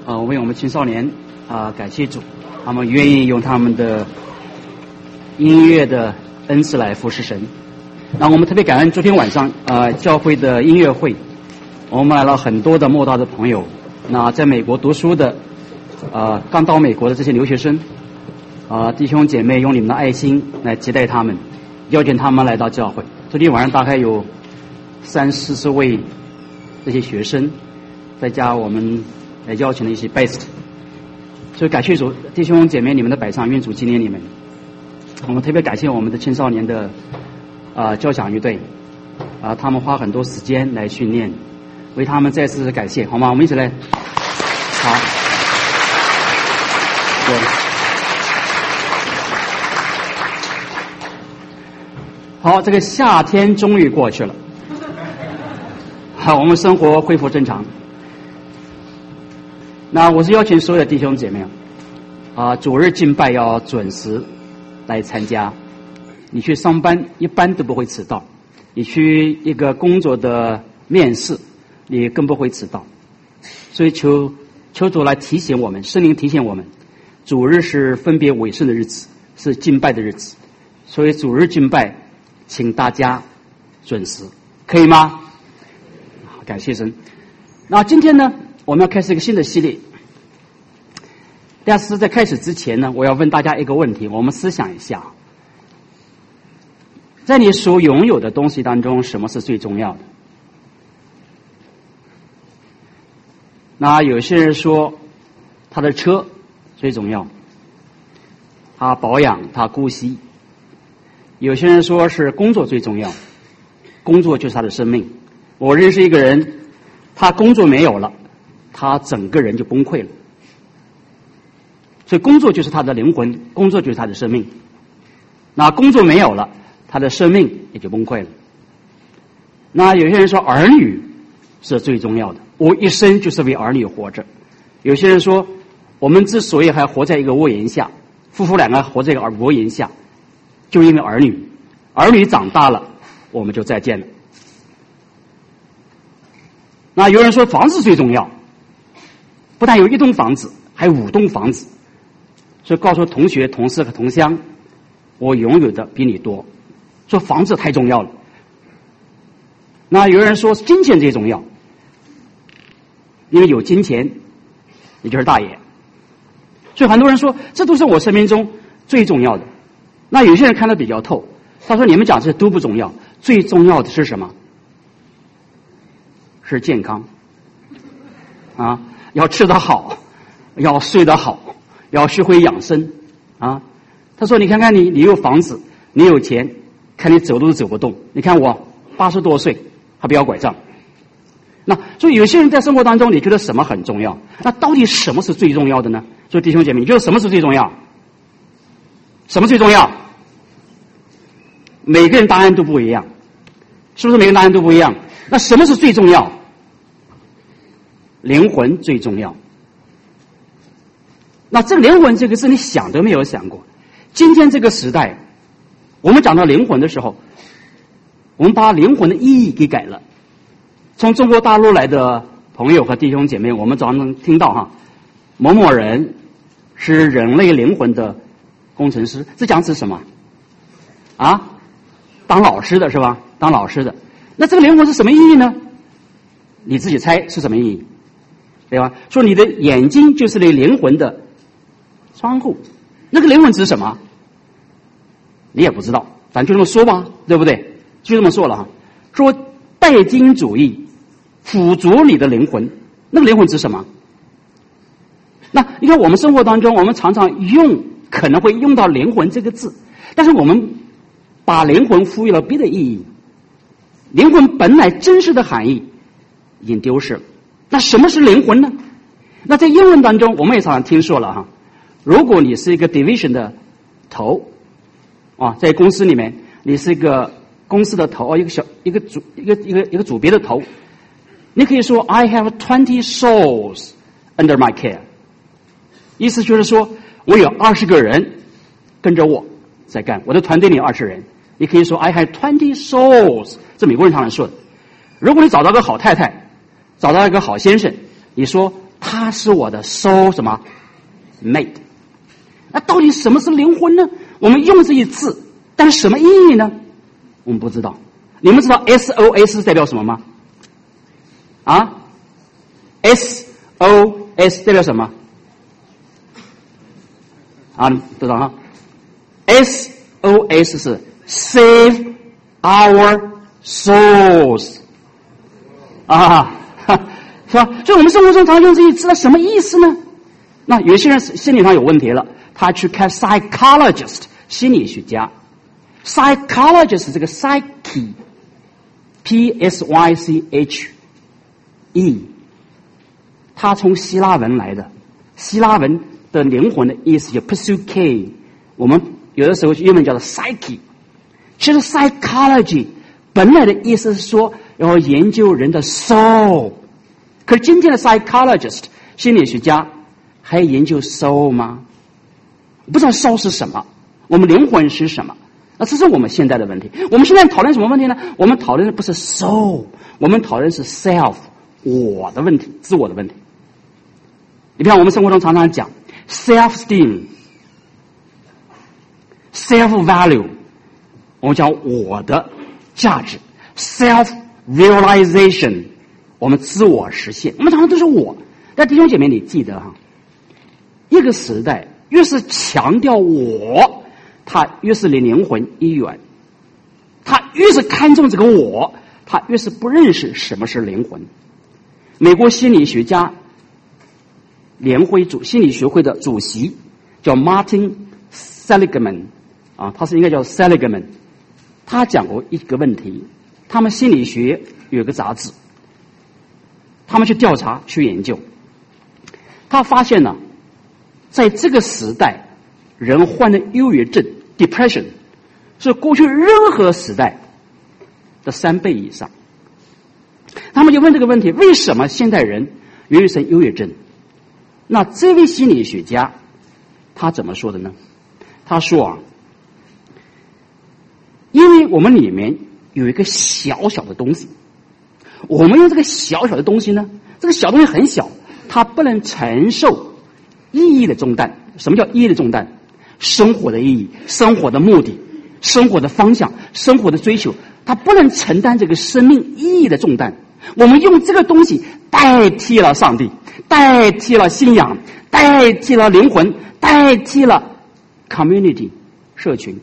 为我们青少年感谢主，他们愿意用他们的音乐的恩赐来服侍神。那我们特别感恩昨天晚上教会的音乐会，我们来了很多的莫大的朋友。那在美国读书的刚到美国的这些留学生弟兄姐妹用你们的爱心来接待他们，邀请他们来到教会。昨天晚上大概有30-40位这些学生，再加我们邀请的一些 best， 所以感谢主，弟兄姐妹你们的摆上，愿主纪念你们。我们特别感谢我们的青少年的交响乐队他们花很多时间来训练，为他们再次感谢，好吗？我们一起来。好，好，这个夏天终于过去了，好，我们生活恢复正常。那我是邀请所有的弟兄姐妹主日敬拜要准时来参加。你去上班一般都不会迟到，你去一个工作的面试你更不会迟到。所以求主来提醒我们，圣灵提醒我们，主日是分别为圣的日子，是敬拜的日子，所以主日敬拜请大家准时，可以吗？感谢神。那今天呢，我们要开始一个新的系列。但是在开始之前呢，我要问大家一个问题，我们思想一下，在你所拥有的东西当中，什么是最重要的？那有些人说他的车最重要，他保养，他顾惜。有些人说是工作最重要，工作就是他的生命。我认识一个人，他工作没有了，他整个人就崩溃了。所以工作就是他的灵魂，工作就是他的生命。那工作没有了，他的生命也就崩溃了。那有些人说儿女是最重要的，我一生就是为儿女活着。有些人说我们之所以还活在一个屋檐下，夫妇两个活在一个屋檐下，就因为儿女，儿女长大了我们就再见了。那有人说房子最重要，不但有1栋房子，还有5栋房子。所以告诉同学、同事和同乡，我拥有的比你多。说房子太重要了。那有人说金钱最重要，因为有金钱也就是大爷。所以很多人说这都是我生命中最重要的。那有些人看得比较透，他说你们讲这都不重要，最重要的是什么？是健康要吃得好，要睡得好，要学会养生他说你看看你有房子，你有钱，看你走路都走不动，你看我80多岁还不要拐杖。那所以有些人在生活当中，你觉得什么很重要？那到底什么是最重要的呢？所以弟兄姐妹，你觉得什么是最重要？什么最重要？每个人答案都不一样，是不是每个人答案都不一样？那什么是最重要？灵魂最重要。那这个灵魂这个字你想都没有想过。今天这个时代，我们讲到灵魂的时候，我们把灵魂的意义给改了。从中国大陆来的朋友和弟兄姐妹，我们早上能听到某某人是人类灵魂的工程师，这讲是什么当老师的是吧？当老师的。那这个灵魂是什么意义呢？你自己猜是什么意义，对吧？说你的眼睛就是你灵魂的窗户，那个灵魂指什么？你也不知道，咱就这么说吧，对不对？就这么说了说拜金主义腐蚀你的灵魂，那个灵魂指什么？那你看我们生活当中，我们常常可能会用到灵魂这个字，但是我们把灵魂赋予了别的意义，灵魂本来真实的含义已经丢失了。那什么是灵魂呢？那在英文当中我们也常常听说了如果你是一个 division 的头在公司里面你是一个公司的头一个组别的头，你可以说 I have 20 souls under my care， 意思就是说我有20个人跟着我在干，我的团队里有20人。你可以说 I have 20 souls， 这美国人常常说的。如果你找到个好太太，找到一个好先生，你说他是我的 soul 什么 mate。那到底什么是灵魂呢？我们用这一字，但是什么意义呢？我们不知道。你们知道 SOS 代表什么吗？啊 ？SOS 代表什么？啊，知道哈 ？SOS 是 Save Our Souls 啊，是吧？所以我们生活中常常用这一字，什么意思呢？那有些人心理上有问题了，他去看 psychologist 心理学家。psychologist 这个 psyche P-S-Y-C-H-E， 它从希腊文来的，希腊文的灵魂的意思叫 psyche， 我们有的时候英文叫做 psyche。其实 psychology 本来的意思是说要研究人的 soul， 可是今天的 psychologist 心理学家还研究 soul 吗？不知道 soul 是什么，我们灵魂是什么？那这是我们现在的问题。我们现在讨论什么问题呢？我们讨论的不是 soul， 我们讨论是 self， 我的问题，自我的问题。你看我们生活中常常讲 self-esteem、self value， 我们讲我的价值 self realization， 我们自我实现，我们常常都是我。但弟兄姐妹，你记得哈，一个时代越是强调我，他越是离灵魂一远，他越是看重这个我，他越是不认识什么是灵魂。美国心理学家联会心理学会的主席叫 Martin Seligman 啊，他是应该叫 Seligman， 他讲过一个问题，他们心理学有个杂志，他们去调查去研究，他发现呢，在这个时代人患的忧郁症 depression 是过去任何时代的3倍以上。他们就问这个问题，为什么现代人容易生忧郁症？那这位心理学家他怎么说的呢？他说啊，因为我们里面有一个小小的东西，我们用这个小小的东西呢，这个小东西很小，它不能承受意义的重担。什么叫意义的重担？生活的意义、生活的目的、生活的方向、生活的追求，它不能承担这个生命意义的重担。我们用这个东西代替了上帝，代替了信仰，代替了灵魂，代替了 community 社群。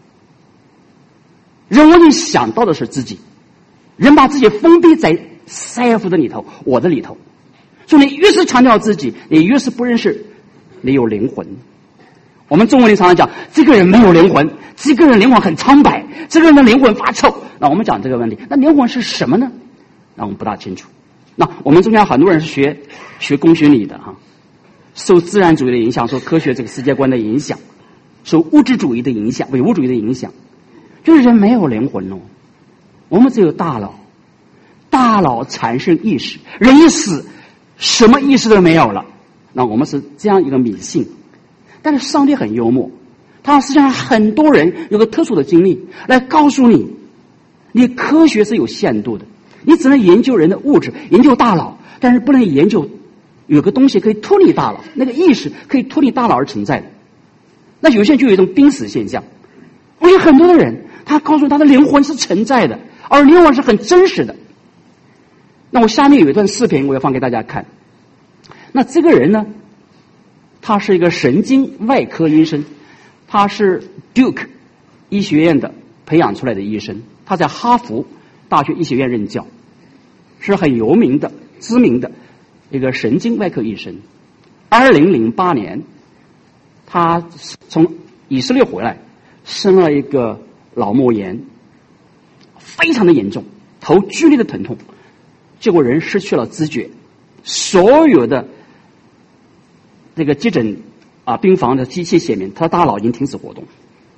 人唯一想到的是自己，人把自己封闭在 self 的里头，我的里头。所以你越是强调自己，你越是不认识你有灵魂。我们中文里常常讲这个人没有灵魂，这个人灵魂很苍白，这个人的灵魂发臭。那我们讲这个问题，那灵魂是什么呢？那我们不大清楚。那我们中间很多人是学公学理的哈，受自然主义的影响，受科学这个世界观的影响，受物质主义的影响，唯物主义的影响，就是人没有灵魂哦，我们只有大脑，大脑产生意识，人一死什么意识都没有了。那我们是这样一个迷信。但是上帝很幽默，他让世界上很多人有个特殊的经历来告诉你，你科学是有限度的，你只能研究人的物质，研究大脑，但是不能研究有个东西可以脱离大脑，那个意识可以脱离大脑而存在的。那有些人就有一种濒死现象。我有很多的人，他告诉他的灵魂是存在的，而灵魂是很真实的。那我下面有一段视频，我要放给大家看。那这个人呢，他是一个神经外科医生，他是 Duke 医学院的培养出来的医生，他在哈佛大学医学院任教，是很有名的知名的一个神经外科医生。2008年他从以色列回来，生了一个脑膜炎，非常的严重，头剧烈的疼痛，结果人失去了知觉，所有的这个急诊病房的机器显明他的大脑已经停止活动。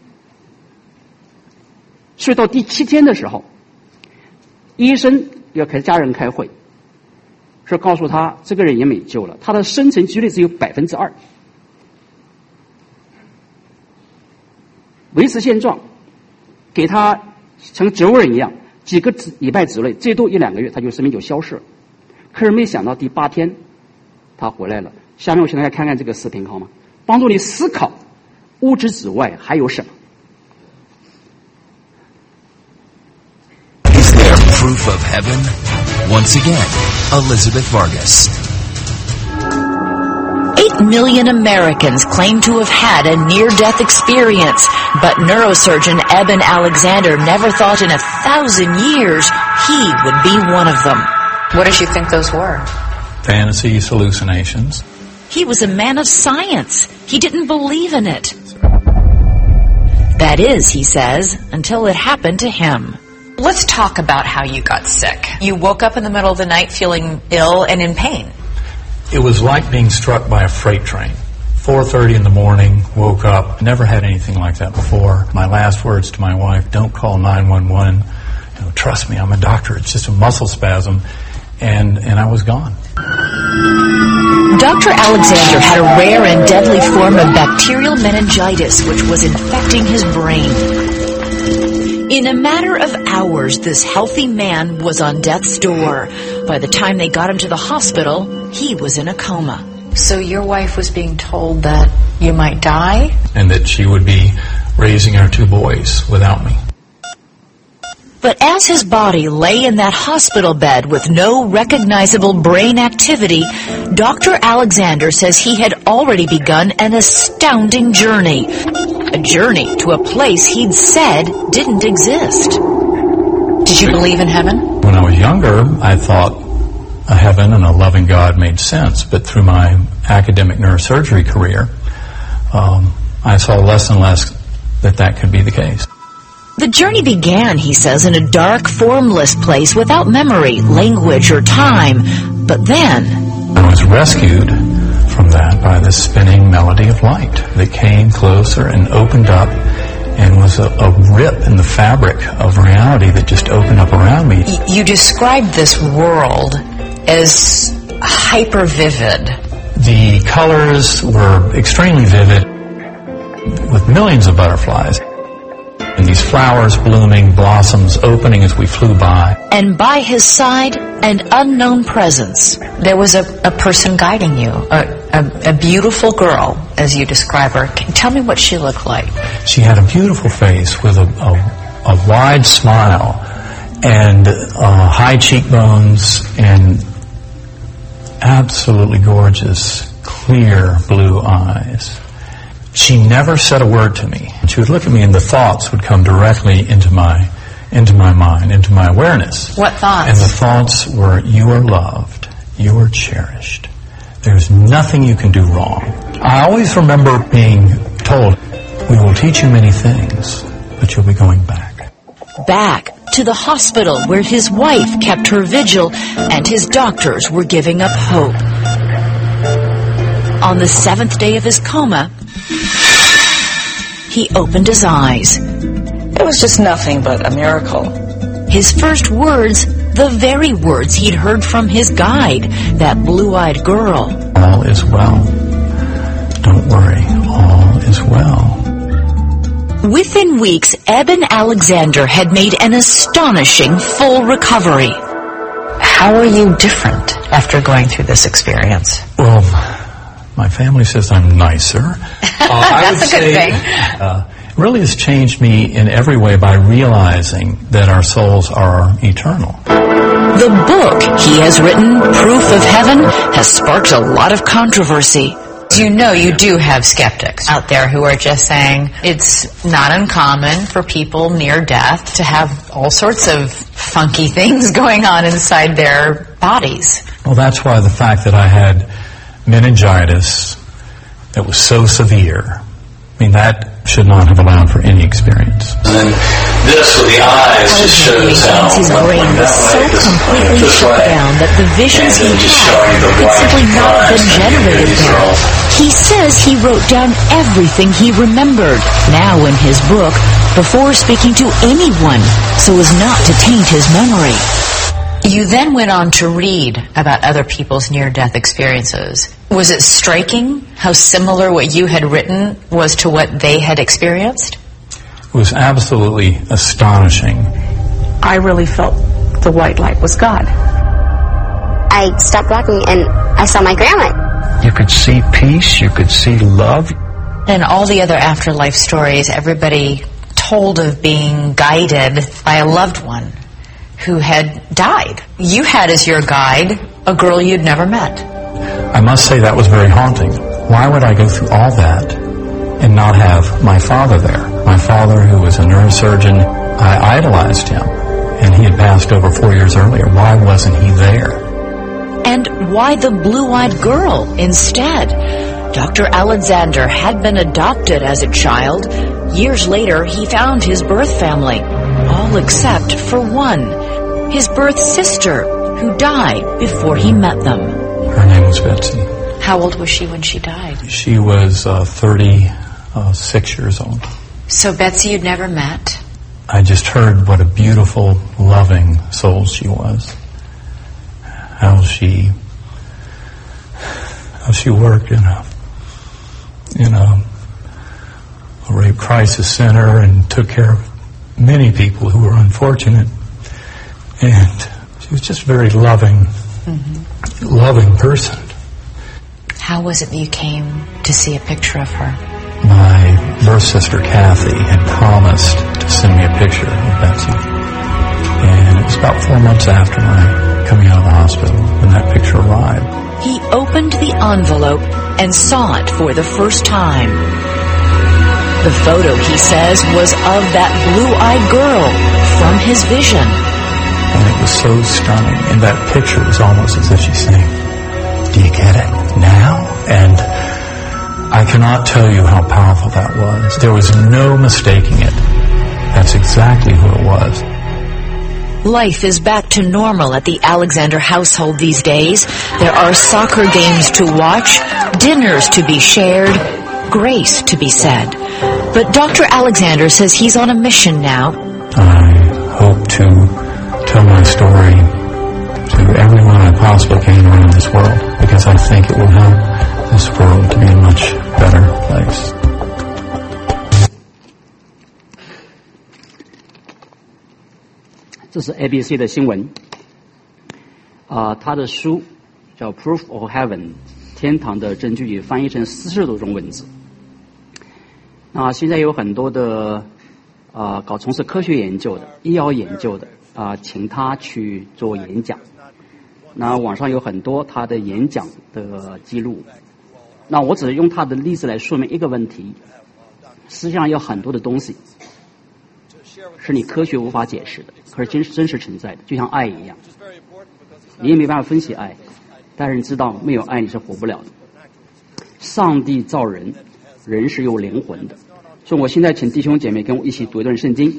所以到第7天的时候，医生要给家人开会，是告诉他这个人也没救了，他的生存几率只有 2%， 维持现状，给他像植物人一样，几个礼拜之内，最多1-2个月他就生命就消失了。可是没想到第8天他回来了。下面我请大家看看这个视频好吗？帮助你思考物质之外还有什么。 Is there proof of heaven? Once again, Elizabeth Vargas. 8 million Americans claim to have had a near-death experience, but neurosurgeon Eben Alexander never thought in 1,000 years he would be one of them. What did you think those were? Fantasies, hallucinations. He was a man of science. He didn't believe in it. That is, he says, until it happened to him. Let's talk about how you got sick. You woke up in the middle of the night feeling ill and in pain. It was like being struck by a freight train. 4:30 in the morning, woke up, never had anything like that before. My last words to my wife, don't call 911. Trust me, I'm a doctor. It's just a muscle spasm. And I was gone. Dr. Alexander had a rare and deadly form of bacterial meningitis which was infecting his brain. In a matter of hours, this healthy man was on death's door. By the time they got him to the hospital, he was in a coma. So your wife was being told that you might die? And that she would be raising our 2 boys without me. But as his body lay in that hospital bed with no recognizable brain activity, Dr. Alexander says he had already begun an astounding journey. A journey to a place he'd said didn't exist. Did you believe in heaven? When I was younger, I thought a heaven and a loving God made sense. But through my academic neurosurgery career, I saw less and less that could be the case. The journey began, he says, in a dark, formless place without memory, language, or time. But then I was rescued from that by the spinning melody of light that came closer and opened up and was a rip in the fabric of reality that just opened up around me. You described this world as hyper-vivid. The colors were extremely vivid with millions of butterflies. And these flowers blooming, blossoms opening as we flew by. And by his side, an unknown presence. There was a person guiding you, a beautiful girl, as you describe her. Tell me what she looked like. She had a beautiful face with a wide smile and high cheekbones and absolutely gorgeous, clear blue eyes. She never said a word to me. She would look at me and the thoughts would come directly into my mind, into my awareness. What thoughts? And the thoughts were, you are loved, you are cherished. There's nothing you can do wrong. I always remember being told, we will teach you many things, but you'll be going back. Back to the hospital where his wife kept her vigil and his doctors were giving up hope. On the 7th day of his coma, he opened his eyes. It was just nothing but a miracle. His first words, the very words he'd heard from his guide, that blue-eyed girl. All is well. Don't worry, all is well. Within weeks, Eben Alexander had made an astonishing full recovery. How are you different after going through this experience? Well, my family says I'm nicer. That's a good thing. It really has changed me in every way by realizing that our souls are eternal. The book he has written, Proof of Heaven, has sparked a lot of controversy. You know you do have skeptics out there who are just saying it's not uncommon for people near death to have all sorts of funky things going on inside their bodies. Well, that's why the fact that I had meningitis that was so severe, that should not have allowed for any experience. And this with the eyes just shows how his brain was so completely shut down that the visions he had could simply not have been generated there. He says he wrote down everything he remembered, now in his book, before speaking to anyone, so as not to taint his memory. You then went on to read about other people's near-death experiences. Was it striking how similar what you had written was to what they had experienced? It was absolutely astonishing. I really felt the white light was God. I stopped walking and I saw my grandma. You could see peace, you could see love. In all the other afterlife stories, everybody told of being guided by a loved one who had died. You had as your guide a girl you'd never met. I must say that was very haunting. Why would I go through all that and not have my father there? My father, who was a neurosurgeon, I idolized him, and he had passed over 4 years earlier. Why wasn't he there? And why the blue-eyed girl instead? Dr. Alexander had been adopted as a child. Years later, he found his birth family, all except for one, his birth sister, who died before he met them. Her name was Betsy. How old was she when she died? She was 36 years old. So Betsy you'd never met? I just heard what a beautiful, loving soul she was. How she worked in a rape crisis center and took care of many people who were unfortunate. And she was just a very loving, loving person. How was it that you came to see a picture of her? My birth sister, Kathy, had promised to send me a picture of Betsy. And it was about 4 months after my coming out of the hospital when that picture arrived. He opened the envelope and saw it for the first time. The photo, he says, was of that blue-eyed girl from his vision. And it was so stunning. And that picture was almost as if she's saying, "Do you get it now?" And I cannot tell you how powerful that was. There was no mistaking it. That's exactly who it was. Life is back to normal at the Alexander household these days. There are soccer games to watch, dinners to be shared, grace to be said. But Dr. Alexander says he's on a mission now. I hope to tell my story to everyone I possibly can around this world, because I think it will help this world to be a much better place. 这是 ABC 的新闻，他的书叫《Proof of Heaven》，天堂的证据，翻译成40多种文字。那现在有很多的从事科学研究的、医药研究的请他去做演讲。那网上有很多他的演讲的记录。那我只是用他的例子来说明一个问题：实际上有很多的东西是你科学无法解释的，可是真实存在的，就像爱一样。你也没办法分析爱，但是你知道没有爱你是活不了的。上帝造人，人是有灵魂的，所以我现在请弟兄姐妹跟我一起读一段圣经。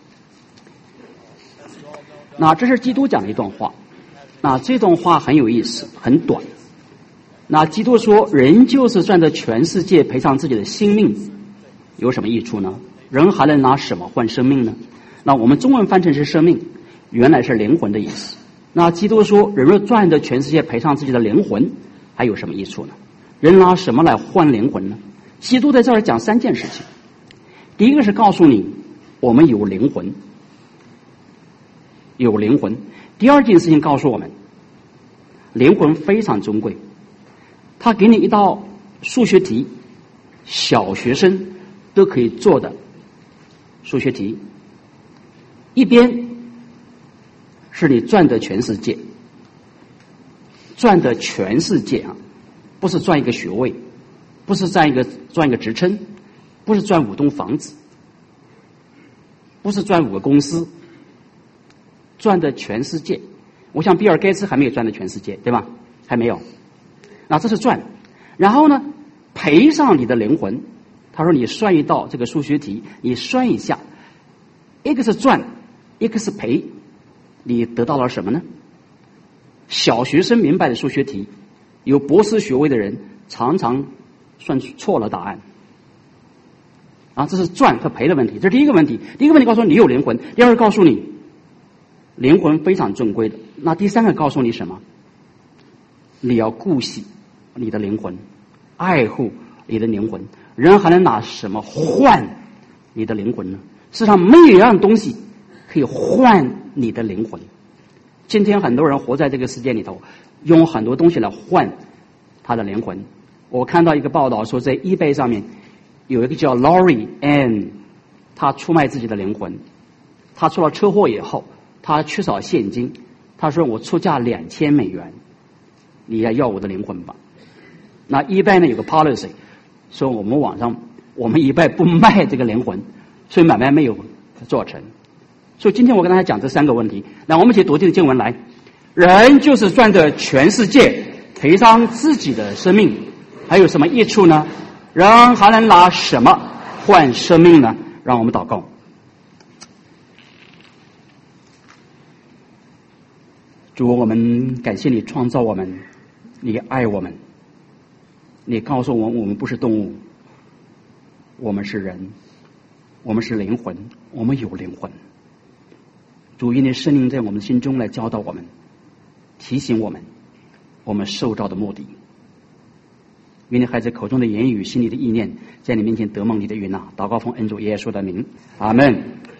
那这是基督讲的一段话，那这段话很有意思，很短。那基督说，人就是赚得全世界赔上自己的性命，有什么益处呢？人还能拿什么换生命呢？那我们中文翻成是生命，原来是灵魂的意思。那基督说，人若赚得全世界赔上自己的灵魂，还有什么益处呢？人拿什么来换灵魂呢？基督在这儿讲3件事情。第一个是告诉你，我们有灵魂，有灵魂。第二件事情告诉我们，灵魂非常尊贵。他给你一道数学题，小学生都可以做的数学题，一边是你赚的全世界，赚的全世界啊，不是赚一个学位，不是赚一个职称，不是赚5栋房子，不是赚5个公司，赚的全世界。我想比尔盖茨还没有赚的全世界，对吧？还没有。那这是赚，然后呢，赔上你的灵魂。他说你算一道这个数学题，你算一下，一个是赚，一个是赔，你得到了什么呢？小学生明白的数学题，有博士学位的人常常算错了答案。这是赚和赔的问题，这是第一个问题。第一个问题告诉你有灵魂，第二个告诉你灵魂非常尊贵的。那第三个告诉你什么？你要顾惜你的灵魂，爱护你的灵魂。人还能拿什么换你的灵魂呢？世上没有一样东西可以换你的灵魂。今天很多人活在这个世界里头，用很多东西来换他的灵魂。我看到一个报道说，在 eBay 上面有一个叫 Lori Ann， 他出卖自己的灵魂。他出了车祸以后，他缺少现金，他说我出价$2000，你要我的灵魂吧。那 eBay 呢有个 policy， 说我们网上我们eBay不卖这个灵魂，所以买卖没有做成。所以今天我跟大家讲这3个问题。那我们一起读这个经文来。人就是赚得全世界，赔上自己的生命，还有什么益处呢？人还能拿什么换生命呢？让我们祷告。主，我们感谢你创造我们，你爱我们，你告诉我们，我们不是动物，我们是人，我们是灵魂，我们有灵魂。主，因你圣灵在我们心中来教导我们，提醒我们，我们受造的目的。愿你孩子口中的言语，心里的意念，在你面前得蒙你的悦纳。祷告奉恩主耶稣的名，阿门。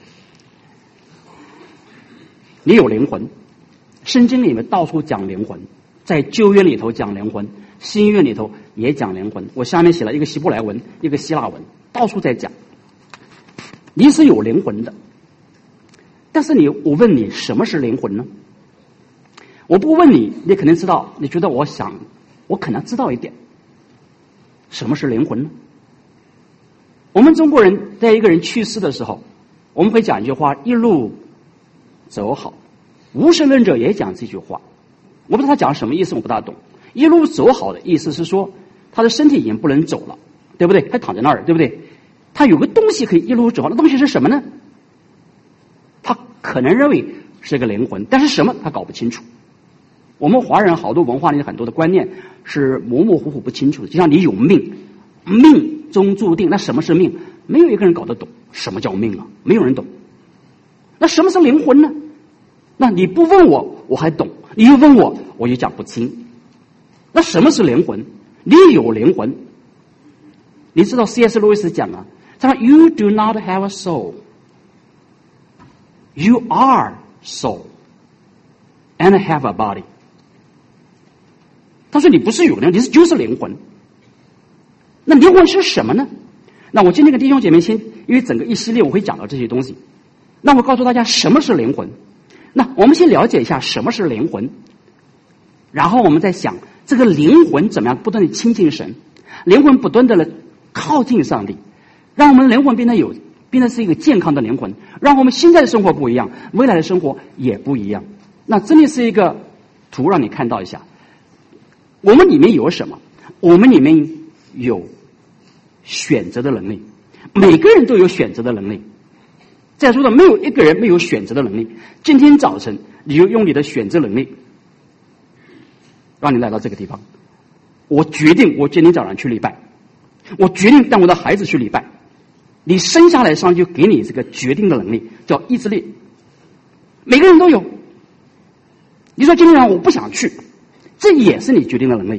你有灵魂，圣经里面到处讲灵魂，在旧约里头讲灵魂，新约里头也讲灵魂。我下面写了一个希伯来文，一个希腊文，到处在讲。你是有灵魂的，但是我问你，什么是灵魂呢？我不问你，你肯定知道。你觉得我可能知道一点，什么是灵魂呢？我们中国人在一个人去世的时候，我们会讲一句话：一路走好。无神论者也讲这句话，我不知道他讲什么意思，我不大懂。一路走好的意思是说，他的身体已经不能走了，对不对？他躺在那儿，对不对？他有个东西可以一路走好，那东西是什么呢？他可能认为是个灵魂，但是什么他搞不清楚。我们华人好多文化里很多的观念是模模糊糊不清楚的，就像你有命，命中注定，那什么是命？没有一个人搞得懂什么叫命啊，没有人懂。那什么是灵魂呢？那你不问我，我还懂；你又问我，我也讲不清。那什么是灵魂？你有灵魂。你知道 C.S. 路易斯讲啊，他说 You do not have a soul. You are soul and have a body. 他说你不是有灵，你就是灵魂。那灵魂是什么呢？那我今天跟弟兄姐妹先，因为整个一系列我会讲到这些东西。那我告诉大家什么是灵魂。那我们先了解一下什么是灵魂，然后我们再想这个灵魂怎么样不断的亲近神，灵魂不断的靠近上帝，让我们灵魂变得是一个健康的灵魂，让我们现在的生活不一样，未来的生活也不一样。那这里是一个图让你看到一下，我们里面有什么？我们里面有选择的能力，每个人都有选择的能力。再说的，没有一个人没有选择的能力。今天早晨，你就用你的选择能力，让你来到这个地方。我决定，我今天早上去礼拜，我决定带我的孩子去礼拜。你生下来上就给你这个决定的能力，叫意志力。每个人都有。你说今天晚上我不想去，这也是你决定的能力。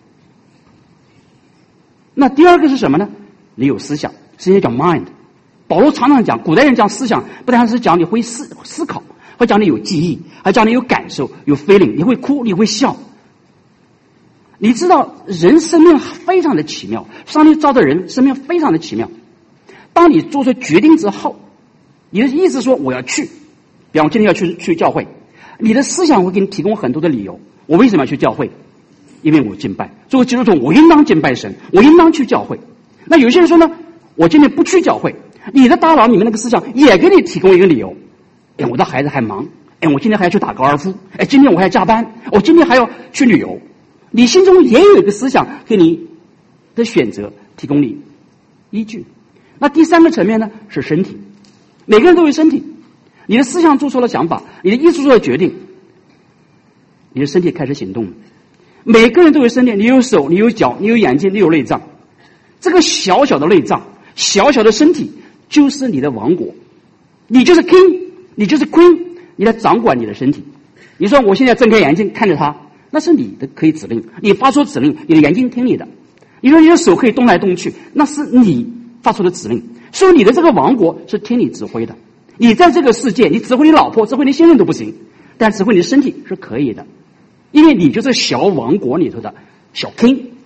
那第二个是什么呢？你有思想，实际上叫 mind。保罗常常讲，古代人讲思想，不单是讲你会思考，会讲你有记忆，还讲你有感受，有 feeling， 你会哭，你会笑。你知道人生命非常的奇妙，上帝造的人生命非常的奇妙。当你做出决定之后，你的意思说我要去，比方我今天要去教会，你的思想会给你提供很多的理由。我为什么要去教会？因为我敬拜，作为基督徒我应当敬拜神，我应当去教会。那有些人说呢，我今天不去教会，你的大脑里面那个思想也给你提供一个理由。哎，我的孩子还忙，哎，我今天还要去打高尔夫，哎，今天我还要加班，我今天还要去旅游。你心中也有一个思想给你的选择提供你依据。那第三个层面呢，是身体。每个人都有身体，你的思想做出了想法，你的意识做了决定，你的身体开始行动了。每个人都有身体，你有手，你有脚，你有眼睛，你有内脏。这个小小的内脏，小小的身体就是你的王国，你就是 king， 你就是 queen， 你来掌管你的身体。你说我现在睁开眼睛看着它，那是你的可以指令，你发出指令，你的眼睛听你的。你说你的手可以动来动去，那是你发出的指令。所以你的这个王国是听你指挥的。你在这个世界，你指挥你老婆，指挥你先生都不行，但指挥你的身体是可以的，因为你就是小王国里头的小 king，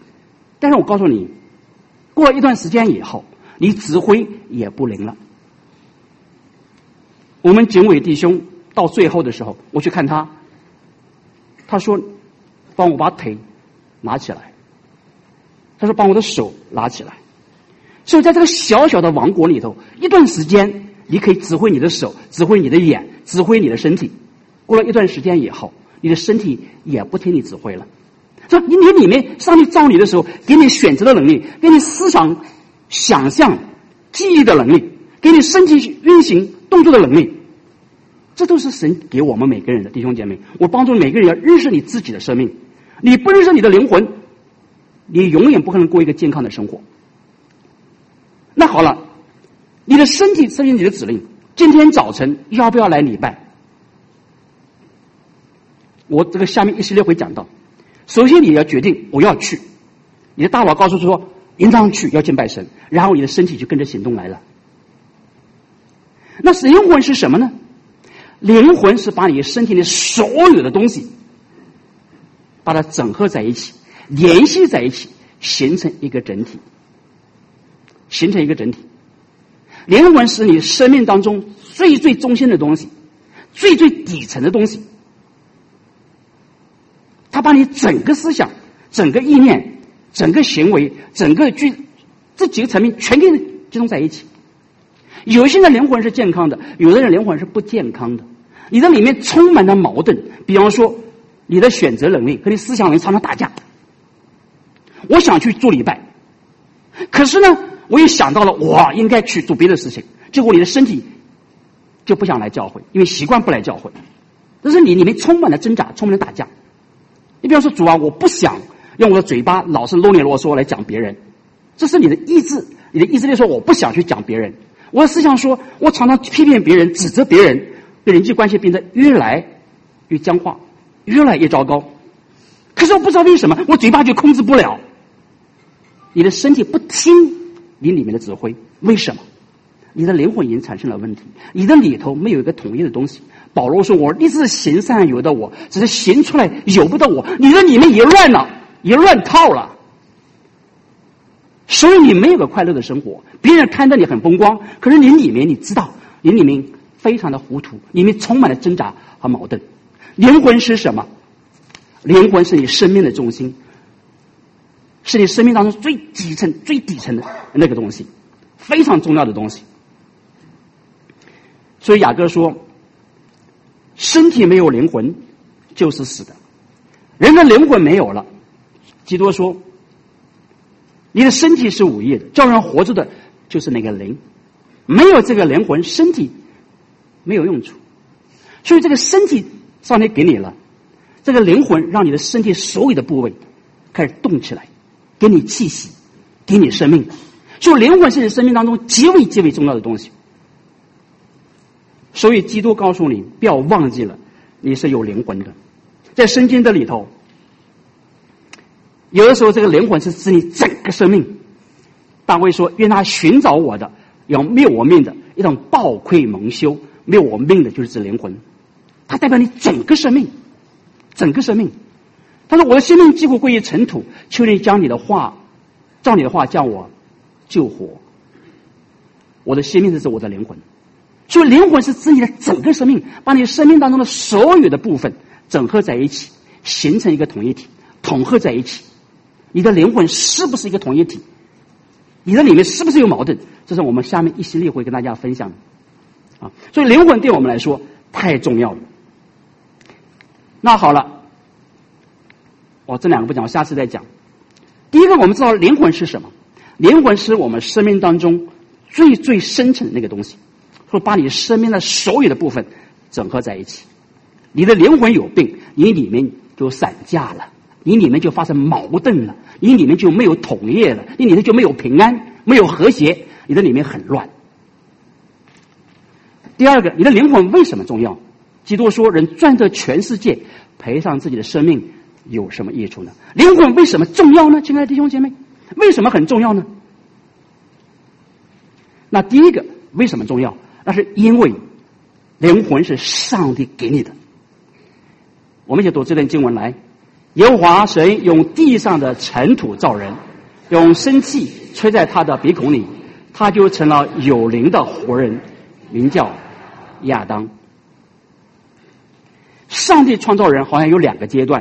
但是我告诉你，过了一段时间以后，你指挥也不灵了。我们警卫弟兄到最后的时候，我去看他，他说帮我把腿拿起来，他说帮我的手拿起来。所以在这个小小的王国里头，一段时间你可以指挥你的手，指挥你的眼，指挥你的身体。过了一段时间以后，你的身体也不听你指挥了。说你里面上帝造你的时候，给你选择的能力，给你思想、想象、记忆的能力，给你身体运行动作的能力，这都是神给我们每个人的。弟兄姐妹，我帮助每个人要认识你自己的生命。你不认识你的灵魂，你永远不可能过一个健康的生活。那好了，你的身体实行你的指令，今天早晨要不要来礼拜？我这个下面一系列会讲到。首先你要决定我要去，你的大脑告诉说应当去，要敬拜神，然后你的身体就跟着行动来了。那灵魂是什么呢？灵魂是把你身体里所有的东西把它整合在一起，联系在一起，形成一个整体。形成一个整体。灵魂是你生命当中最最中心的东西，最最底层的东西。它把你整个思想、整个意念、整个行为、整个这几个层面全给集中在一起。有些人的灵魂是健康的，有的人灵魂是不健康的。你的里面充满了矛盾，比方说你的选择能力和你思想能力常常打架。我想去做礼拜，可是呢我也想到了我应该去做别的事情，结果你的身体就不想来教会，因为习惯不来教会。这是你里面充满了挣扎，充满了打架。你比方说主啊，我不想用我的嘴巴老是啰里啰嗦来讲别人，这是你的意志，你的意志力说我不想去讲别人。我的思想说我常常批评别人，指责别人，对人际关系变得越来越僵化，越来越糟糕。可是我不知道为什么我嘴巴就控制不了，你的身体不听你里面的指挥。为什么？你的灵魂已经产生了问题，你的里头没有一个统一的东西。保罗说我立志行善由得我，只是行出来由不得我。你的里面也乱了，也乱套了，所以你没有个快乐的生活。别人看到你很风光，可是你里面你知道你里面非常的糊涂，里面充满了挣扎和矛盾。灵魂是什么？灵魂是你生命的中心，是你生命当中最底层最底层的那个东西，非常重要的东西。所以雅各说身体没有灵魂就是死的。人的灵魂没有了，基督说你的身体是无益的，叫人活着的就是那个灵，没有这个灵魂，身体没有用处。所以这个身体上帝给你了，这个灵魂让你的身体所有的部位开始动起来，给你气息，给你生命。所以灵魂是你生命当中极为极为重要的东西。所以基督告诉你不要忘记了你是有灵魂的。在圣经的里头，有的时候这个灵魂是指你整个生命。大卫说愿他寻找我的要灭我命的一种暴愧蒙羞，灭我命的就是指灵魂，它代表你整个生命，整个生命。他说我的生命几乎归于尘土，求你将你的话照你的话叫我救活。我的生命是指我的灵魂。所以灵魂是指你的整个生命，把你生命当中的所有的部分整合在一起，形成一个统一体，统合在一起。你的灵魂是不是一个统一体？你的里面是不是有矛盾？这是我们下面一系列会跟大家分享的啊。所以灵魂对我们来说太重要了。那好了，这两个不讲，我下次再讲。第一个，我们知道灵魂是什么？灵魂是我们生命当中最最深层的那个东西，说把你生命的所有的部分整合在一起。你的灵魂有病，你里面就散架了，你里面就发生矛盾了，你里面就没有统一了，你里面就没有平安，没有和谐，你的里面很乱。第二个，你的灵魂为什么重要？基督说人赚得全世界赔上自己的生命有什么益处呢？灵魂为什么重要呢？亲爱的弟兄姐妹，为什么很重要呢？那第一个为什么重要？那是因为灵魂是上帝给你的。我们一起读这段经文来。耶和华神用地上的尘土造人， 用生气吹在他的鼻孔里，他就成了有灵的活人，名叫亚当。上帝创造人好像有2个阶段，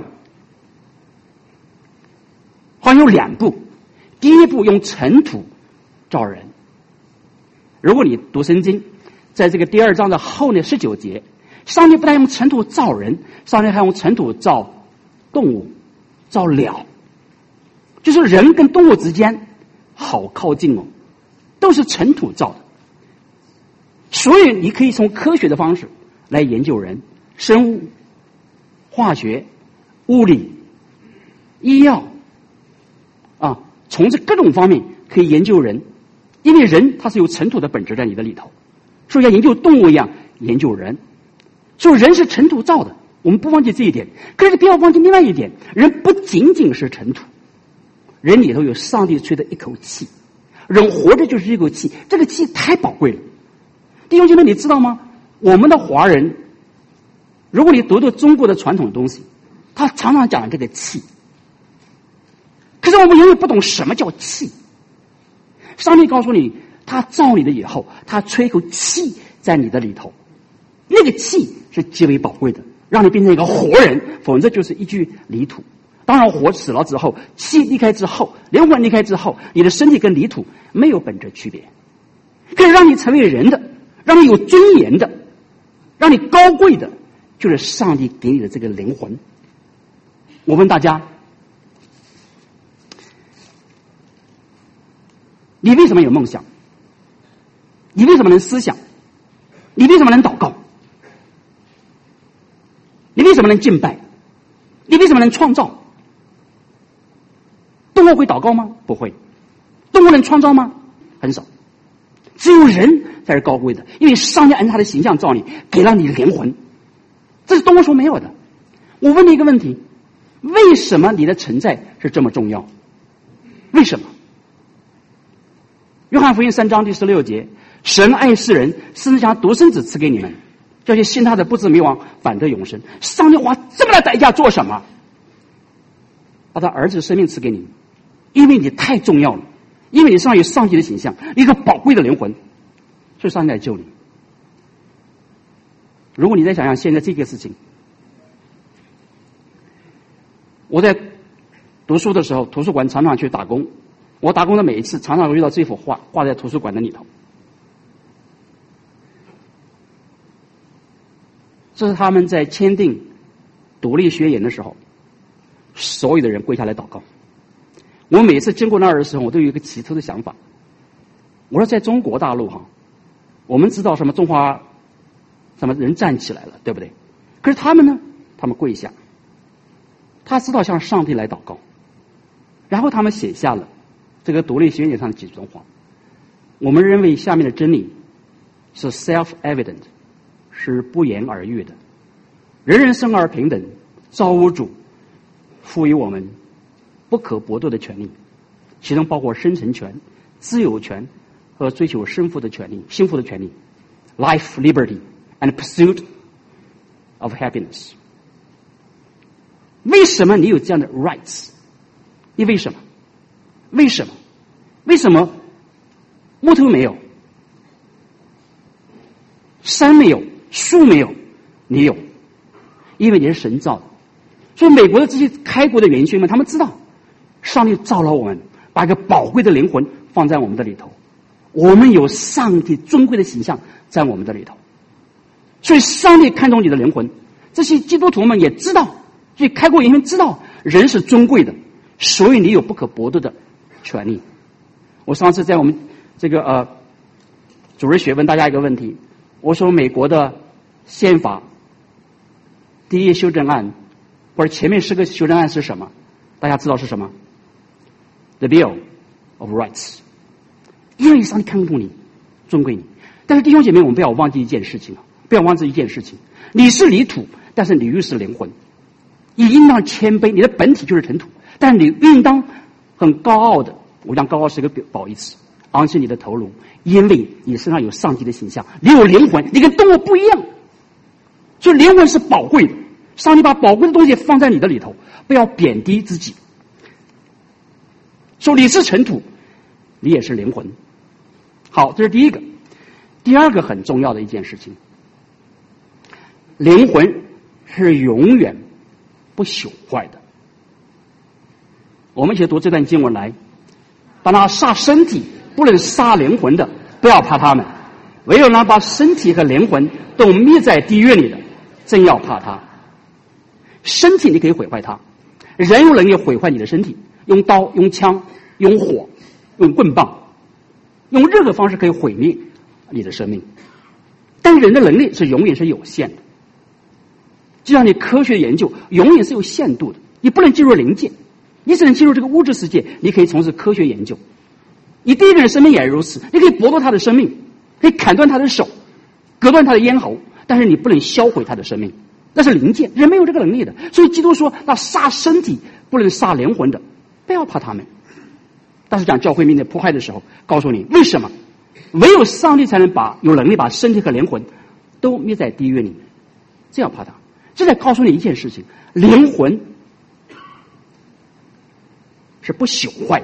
好像有2步。第一步用尘土造人。如果你读圣经，在这个第2章的后面19节，上帝不但用尘土造人，上帝还用尘土造动物，造鸟，就是人跟动物之间好靠近哦，都是尘土造的。所以你可以从科学的方式来研究人，生物、化学、物理、医药啊，从这各种方面可以研究人，因为人他是有尘土的本质在你的里头，所以要研究动物一样研究人。所以人是尘土造的，我们不忘记这一点。可是不要忘记另外一点，人不仅仅是尘土，人里头有上帝吹的一口气，人活着就是一口气，这个气太宝贵了。弟兄姐妹，你知道吗？我们的华人，如果你读读中国的传统东西，他常常讲这个气，可是我们永远不懂什么叫气。上帝告诉你，他造你的以后，他吹一口气在你的里头，那个气是极为宝贵的，让你变成一个活人，否则就是一具泥土。当然活死了之后，气离开之后，灵魂离开之后，你的身体跟泥土没有本质区别。可以让你成为人的，让你有尊严的，让你高贵的，就是上帝给你的这个灵魂。我问大家，你为什么有梦想？你为什么能思想？你为什么能祷告？你为什么能敬拜？你为什么能创造？动物会祷告吗？不会。动物能创造吗？很少。只有人才是高贵的，因为上帝按他的形象造你，给了你灵魂，这是动物所没有的。我问你一个问题，为什么你的存在是这么重要？为什么？约翰福音3章第16节，神爱世人，甚至将独生子赐给你们，叫些信他的不至灭亡，反得永生。上帝花这么大代价做什么？把他儿子生命赐给你们，因为你太重要了，因为你身上有上帝的形象，一个宝贵的灵魂，所以上帝来救你。如果你再想想现在这个事情，我在读书的时候，图书馆常常去打工，我打工的每一次常常会遇到这幅画，挂在图书馆的里头。这是他们在签订独立宣言的时候，所有的人跪下来祷告。我每次经过那儿的时候，我都有一个奇特的想法。我说在中国大陆我们知道什么中华什么人站起来了，对不对？可是他们呢？他们跪下，他知道向上帝来祷告，然后他们写下了这个独立宣言上的几段话。我们认为下面的真理是 self-evident， 是不言而喻的。人人生而平等，造物主赋予我们不可剥夺的权利，其中包括生存权、自由权和追求幸福的权利。Life, liberty, and pursuit of happiness。为什么你有这样的 rights？ 你为什么？为什么？为什么木头没有，山没有，树没有，你有？因为你是神造的。所以美国的这些开国的元勋们，他们知道上帝造了我们，把一个宝贵的灵魂放在我们的里头，我们有上帝尊贵的形象在我们的里头，所以上帝看重你的灵魂。这些基督徒们也知道，所以开国元勋知道人是尊贵的，所以你有不可剥夺的权利。我上次在我们这个主日学问大家一个问题，我说美国的宪法第一修正案或者前面10个修正案是什么？大家知道是什么？ The Bill of Rights。 因为上帝看重你，尊贵你。但是弟兄姐妹，我们不要忘记一件事情，你是泥土，但是你又是灵魂。你应当谦卑，你的本体就是尘土，但是你应当很高傲的，我讲高傲是一个褒义词，昂起你的头颅，因为你身上有上帝的形象，你有灵魂，你跟动物不一样，所以灵魂是宝贵的。上帝把宝贵的东西放在你的里头，不要贬低自己。 说你是尘土，你也是灵魂。好，这是第一个。第二个很重要的一件事情，灵魂是永远不朽坏的。我们一起读这段经文来，把那杀身体不能杀灵魂的，不要怕他们；唯有那把身体和灵魂都灭在地狱里的，真要怕他。身体你可以毁坏它，人有能力毁坏你的身体，用刀、用枪、用火、用棍棒，用任何方式可以毁灭你的生命。但人的能力是永远是有限的，就像你科学研究永远是有限度的，你不能进入灵界，你只能进入这个物质世界，你可以从事科学研究。你第一个人生命也是如此，你可以剥夺他的生命，可以砍断他的手，割断他的咽喉，但是你不能销毁他的生命，那是灵界，人没有这个能力的。所以基督说，那杀身体不能杀灵魂的，不要怕他们。但是讲教会面对迫害的时候，告诉你为什么，唯有上帝才能有能力把身体和灵魂都灭在地狱里，这样怕他。这在告诉你一件事情，灵魂是不朽坏的。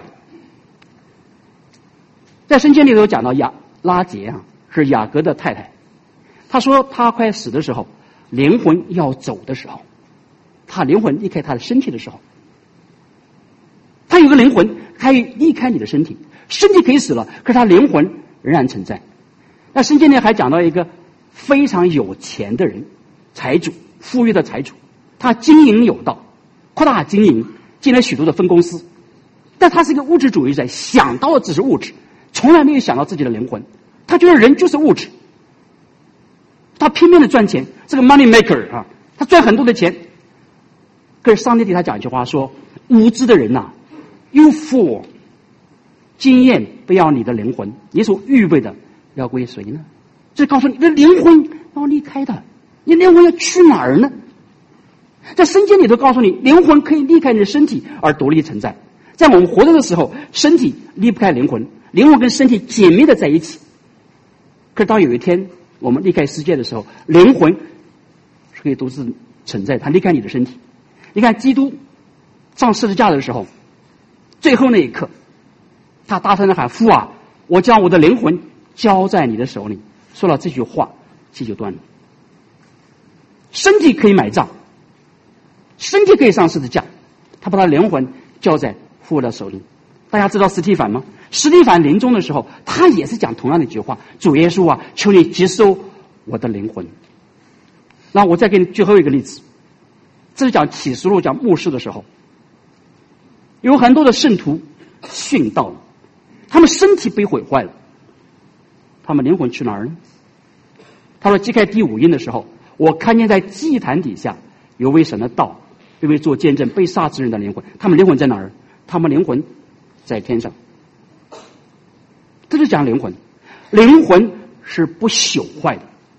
在圣经里头讲到拉结啊，是雅各的太太，他说他快死的时候，灵魂要走的时候，他灵魂离开他的身体的时候，他有个灵魂可以离开你的身体，身体可以死了，可是他灵魂仍然存在。那圣经里还讲到一个非常有钱的人，财主，富裕的财主，他经营有道，扩大经营，建了许多的分公司，但他是一个物质主义者，想到的只是物质，从来没有想到自己的灵魂。他觉得人就是物质，他拼命的赚钱，这个 money maker 啊，他赚很多的钱。可是上帝对他讲一句话说，无知的人呐，you fool， 经验不要你的灵魂，你所预备的要归谁呢？这告诉你的灵魂要离开的，你灵魂要去哪儿呢？在圣经里头告诉你，灵魂可以离开你的身体而独立存在。在我们活着的时候，身体离不开灵魂，灵魂跟身体紧密的在一起。可是到有一天我们离开世界的时候，灵魂是可以独自存在，它离开你的身体。你看基督上十字架的时候，最后那一刻，他大声的喊，父啊，我将我的灵魂交在你的手里。说了这句话，气就断了。身体可以买账，身体可以上十字架，他把他灵魂交在父的手里。大家知道司提反吗？司提反临终的时候，他也是讲同样的一句话，主耶稣啊，求你接收我的灵魂。那我再给你最后一个例子，这是讲启示录讲末世的时候，有很多的圣徒殉道了，他们身体被毁坏了，他们灵魂去哪儿呢？他说揭开第五印的时候，我看见在祭坛底下有为神的道，有为做见证被杀之人的灵魂，他们灵魂在哪儿？他们灵魂在天上。这是讲灵魂，灵魂是不朽坏的，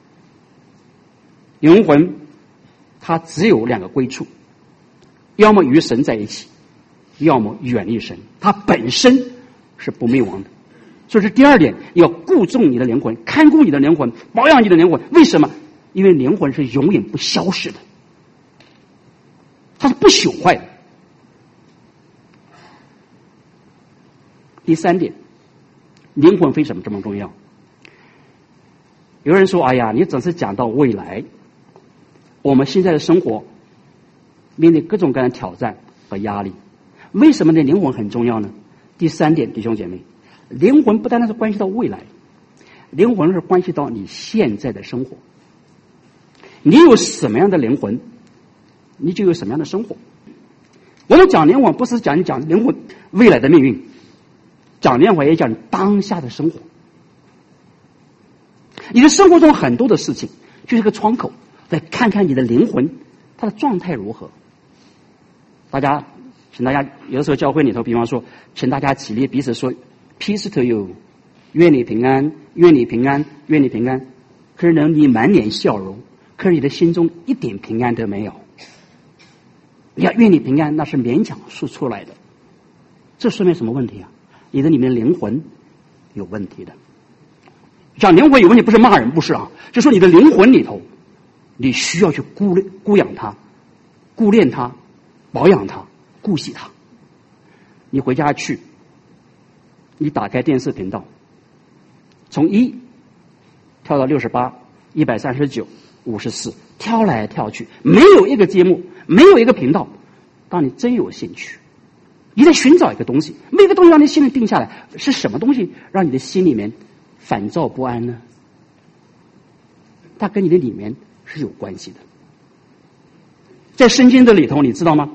灵魂它只有两个归处，要么与神在一起，要么远离神，它本身是不灭亡的。所以这第二点，要顾重你的灵魂，看顾你的灵魂，保养你的灵魂。为什么？因为灵魂是永远不消失的，它是不朽坏的。第三点，灵魂为什么这么重要？有人说，哎呀，你总是讲到未来，我们现在的生活面对各种各样的挑战和压力，为什么呢？灵魂很重要呢？第三点，弟兄姐妹，灵魂不单单是关系到未来，灵魂是关系到你现在的生活。你有什么样的灵魂，你就有什么样的生活。我们讲灵魂不是讲灵魂未来的命运，讲灵魂也讲当下的生活。你的生活中很多的事情就是个窗口，再看看你的灵魂它的状态如何。请大家有的时候教会里头，比方说请大家起立彼此说 Peace to you， 愿你平安，愿你平安，愿你平安。可是呢，你满脸笑容，可是你的心中一点平安都没有。你要愿你平安，那是勉强说出来的，这说明什么问题啊？你的里面灵魂有问题的。讲灵魂有问题不是骂人，不是啊，就说你的灵魂里头，你需要去顾养它，顾念它，保养它，顾惜它。你回家去你打开电视频道，从1跳到68、139、54，跳来跳去，没有一个节目，没有一个频道让你真有兴趣。你在寻找一个东西，没有一个东西让你心里定下来，是什么东西让你的心里面烦躁不安呢？它跟你的里面是有关系的。在圣经的里头，你知道吗？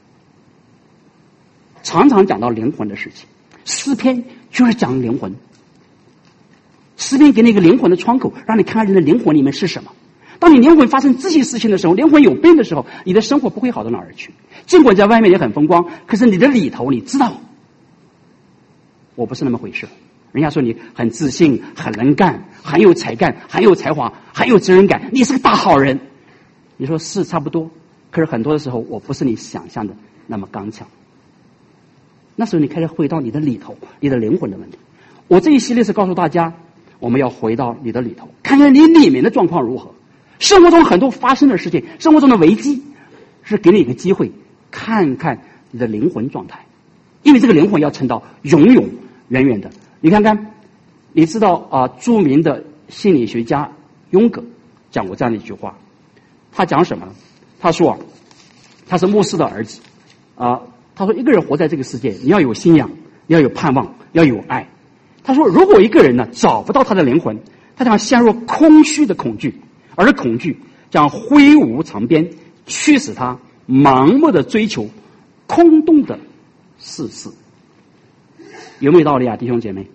常常讲到灵魂的事情，诗篇就是讲灵魂。诗篇给你一个灵魂的窗口，让你看看人的灵魂里面是什么。当你灵魂发生这些事情的时候，灵魂有病的时候，你的生活不会好到哪儿去。尽管在外面也很风光，可是你的里头你知道，我不是那么回事。人家说你很自信、很能干、很有才干、很有才华、很有责任感，你是个大好人。你说是差不多，可是很多的时候我不是你想象的那么刚强。那时候你开始回到你的里头，你的灵魂的问题。我这一系列是告诉大家，我们要回到你的里头，看看你里面的状况如何。生活中很多发生的事情，生活中的危机，是给你一个机会，看看你的灵魂状态，因为这个灵魂要撑到永永远远的。你看看，你知道著名的心理学家雍格讲过这样的一句话，他讲什么呢？他说他是牧师的儿子他说一个人活在这个世界，你要有信仰，要有盼望，要有爱。他说如果一个人呢找不到他的灵魂，他将陷入空虚的恐惧，而恐惧将挥舞长鞭，驱使他盲目的追求空洞的事事。有没有道理啊，弟兄姐妹？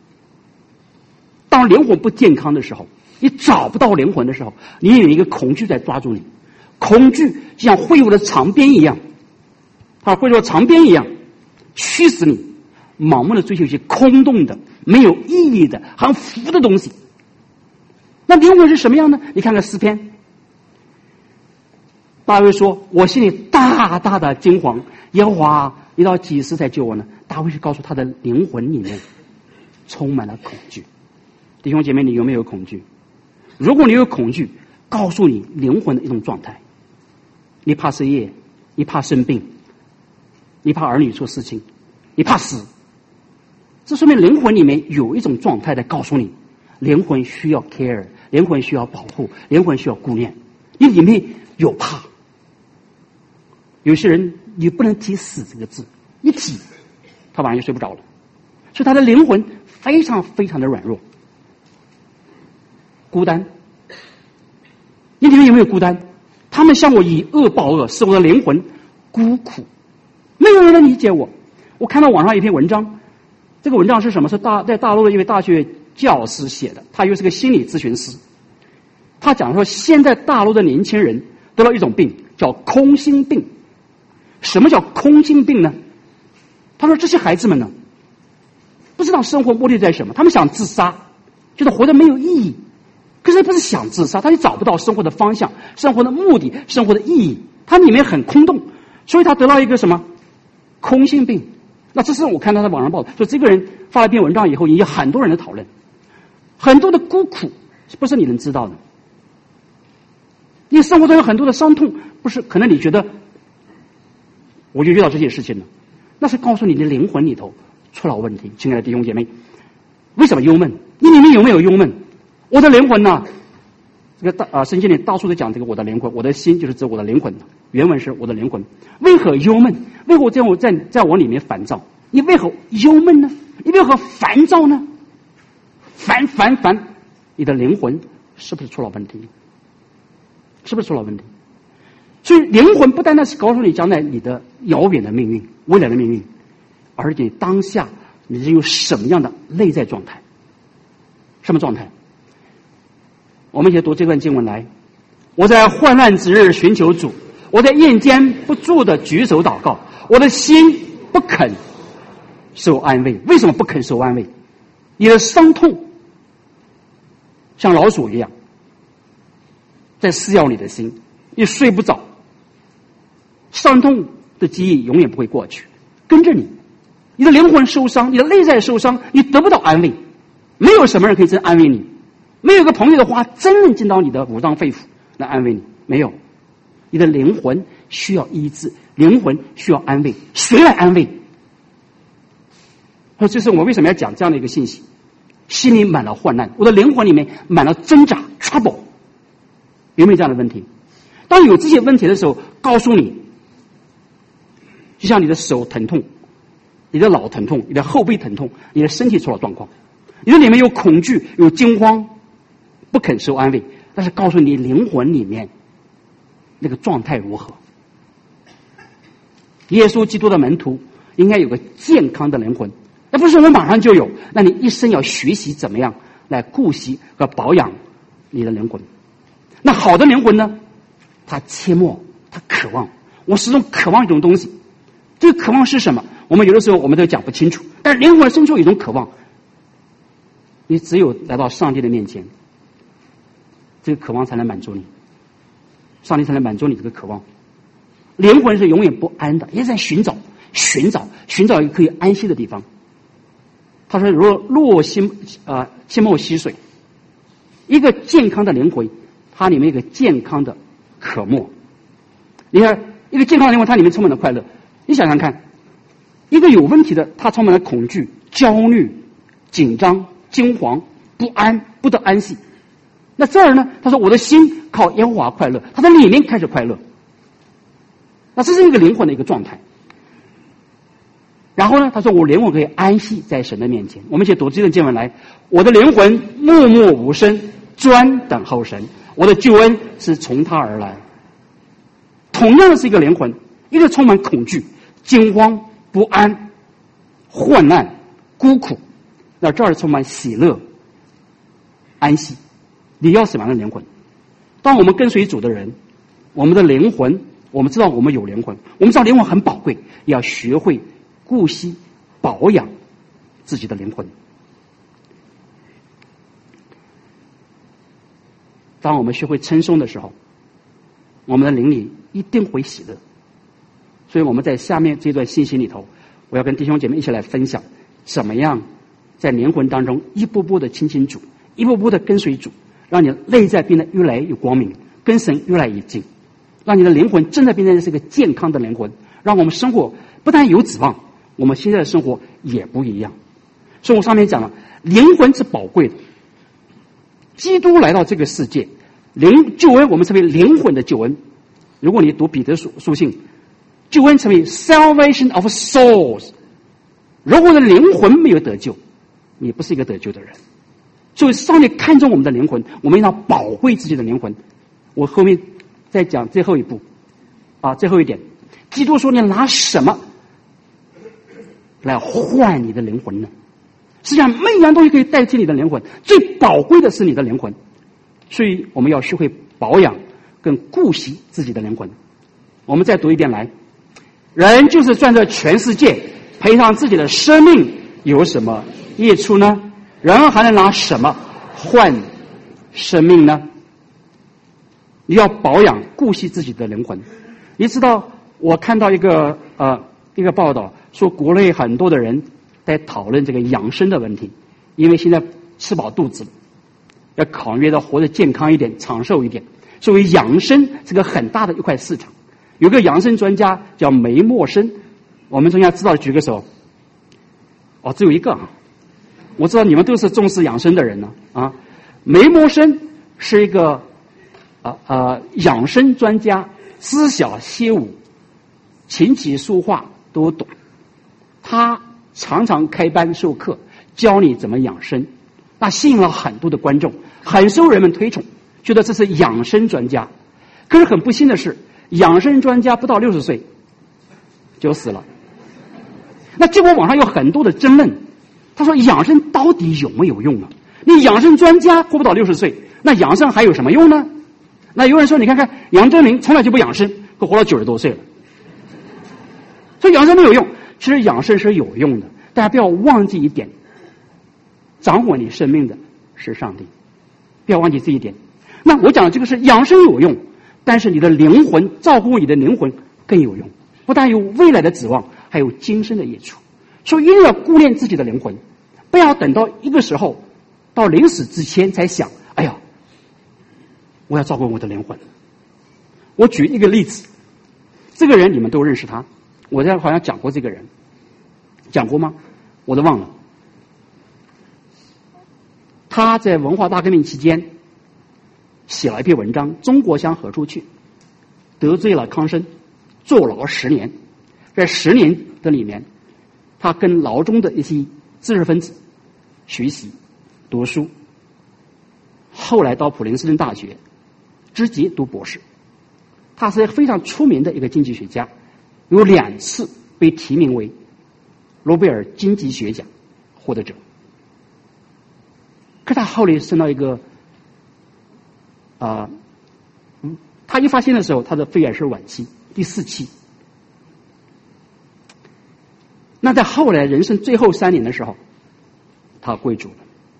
当灵魂不健康的时候，你找不到灵魂的时候，你有一个恐惧在抓住你，恐惧就像挥舞的长鞭一样，它挥舞的长鞭一样，驱使你盲目的追求一些空洞的、没有意义的、很浮的东西。那灵魂是什么样呢？你看看诗篇，大卫说：“我心里大大的惊惶，耶和华，你到几时才救我呢？”大卫是告诉他的灵魂里面充满了恐惧。弟兄姐妹，你有没有恐惧？如果你有恐惧，告诉你灵魂的一种状态。你怕失业，你怕生病，你怕儿女出事情，你怕死，这说明灵魂里面有一种状态在告诉你，灵魂需要 care， 灵魂需要保护，灵魂需要顾念。你里面有怕。有些人你不能提死这个字，一提他晚上就睡不着了，所以他的灵魂非常非常的软弱。孤单，你里面有没有孤单？他们向我以恶报恶，使我的灵魂孤苦，没有人能理解我。我看到网上一篇文章，这个文章是什么？是在大陆的一位大学教师写的，他又是个心理咨询师。他讲说，现在大陆的年轻人得了一种病，叫空心病。什么叫空心病呢？他说这些孩子们呢，不知道生活目的在什么，他们想自杀，觉得活得没有意义。可是不是想自杀，他就找不到生活的方向、生活的目的、生活的意义，他里面很空洞，所以他得到一个什么空心病。那这是我看到他网上报道，说这个人发了一篇文章以后，引起很多人的讨论，很多的孤苦不是你能知道的。你生活中有很多的伤痛，不是可能你觉得我就遇到这些事情了，那是告诉你的灵魂里头出了问题。亲爱的弟兄姐妹，为什么忧闷？你里面有没有忧闷？我的灵魂呢？这个圣经里到处都讲这个我的灵魂，我的心就是指我的灵魂。原文是我的灵魂。为何忧闷？为何在我里面烦躁？你为何忧闷呢？你为何烦躁呢？烦，你的灵魂是不是出了问题？是不是出了问题？所以灵魂不单单是告诉你将来你的遥远的命运、未来的命运，而且当下你是有什么样的内在状态？什么状态？我们一起读这段经文来。我在患难之日寻求主，我在夜间不住的举手祷告，我的心不肯受安慰。为什么不肯受安慰？你的伤痛像老鼠一样在撕咬你的心，你睡不着，伤痛的记忆永远不会过去，跟着你。你的灵魂受伤，你的内在受伤，你得不到安慰。没有什么人可以真安慰你，没有个朋友的话真能进到你的五脏肺腑来安慰你，没有。你的灵魂需要医治，灵魂需要安慰，谁来安慰？ 这是我为什么要讲这样的一个信息，心里满了患难，我的灵魂里面满了挣扎 trouble， 有没有这样的问题？当有这些问题的时候，告诉你，就像你的手疼痛，你的脑疼痛，你的后背疼痛，你的身体出了状况，你的里面有恐惧，有惊慌，不肯受安慰，但是告诉你灵魂里面那个状态如何。耶稣基督的门徒应该有个健康的灵魂，那不是我们马上就有，那你一生要学习怎么样来顾惜和保养你的灵魂。那好的灵魂呢，他切莫，他渴望，我始终渴望一种东西，这个渴望是什么？我们有的时候我们都讲不清楚，但是灵魂深处有一种渴望，你只有来到上帝的面前，这个渴望才能满足你，上帝才能满足你这个渴望。灵魂是永远不安的，也在寻找一个可以安息的地方。他说：“若切莫溪水。”一个健康的灵魂，它里面有一个健康的渴慕。你看，一个健康的灵魂，它里面充满了快乐。你想想看，一个有问题的，它充满了恐惧、焦虑、紧张、惊惶、不安，不得安息。那这儿呢？他说：“我的心靠耶和华快乐。”他在里面开始快乐。那这是一个灵魂的一个状态。然后呢，他说我灵魂可以安息在神的面前。我们一起读这段经文来：我的灵魂默默无声，专等候神，我的救恩是从他而来。同样的是一个灵魂，一个充满恐惧、惊慌、不安、患难、孤苦，那这儿充满喜乐、安息。你要什么样的灵魂？当我们跟随主的人，我们的灵魂，我们知道我们有灵魂，我们知道灵魂很宝贵，也要学会顾惜保养自己的灵魂。当我们学会称颂的时候，我们的灵里一定会喜乐。所以我们在下面这段信息里头，我要跟弟兄姐妹一起来分享，怎么样在灵魂当中一步步的亲近主，一步步的跟随主，让你内在变得越来越光明，跟神越来越近，让你的灵魂真的变成是一个健康的灵魂，让我们生活不但有指望，我们现在的生活也不一样。所以我上面讲了，灵魂是宝贵的。基督来到这个世界，救恩我们称为灵魂的救恩。如果你读彼得书信，救恩称为 salvation of souls。如果你的灵魂没有得救，你不是一个得救的人。所以上帝看重我们的灵魂，我们要宝贵自己的灵魂。我后面再讲最后一步最后一点，基督说你拿什么来换你的灵魂呢？实际上没有一样东西可以代替你的灵魂，最宝贵的是你的灵魂。所以我们要学会保养跟顾惜自己的灵魂。我们再读一遍来，人就是赚这全世界，赔上自己的生命，有什么益处呢？人还能拿什么换生命呢？你要保养顾惜自己的灵魂。你知道，我看到一个报道说，国内很多的人在讨论这个养生的问题，因为现在吃饱肚子了，要考虑到活得健康一点、长寿一点，所以养生是个很大的一块市场。有个养生专家叫梅默生，我们中间知道举个手。只有一个我知道你们都是重视养生的人呢梅默生是一个养生专家，知晓歇舞、琴棋书画都懂。他常常开班授课，教你怎么养生，那吸引了很多的观众，很受人们推崇，觉得这是养生专家。可是很不幸的是，养生专家不到60岁就死了。那结果网上有很多的争论，他说养生到底有没有用呢？你养生专家活不到60岁，那养生还有什么用呢？那有人说，你看看杨振宁从来就不养生，都活到90多岁了。所以养生没有用，其实养生是有用的。大家不要忘记一点，掌握你生命的是上帝，不要忘记这一点。那我讲的这个是养生有用，但是你的灵魂，照顾你的灵魂更有用，不但有未来的指望，还有今生的益处。所以一定要顾念自己的灵魂，不要等到一个时候到临死之前才想，哎呀，我要照顾我的灵魂。我举一个例子，这个人你们都认识他，我好像讲过这个人，讲过吗？ 我都忘了。他在文化大革命期间写了一篇文章《中国向何处去》，得罪了康生，坐牢10年。在10年的里面，他跟牢中的一些知识分子学习读书，后来到普林斯顿大学直接读博士。他是非常出名的一个经济学家，有2次被提名为诺贝尔经济学奖获得者。可他后来升到一个他一发现的时候，他的肺癌是晚期，第4期。那在后来人生最后3年的时候，他归主了。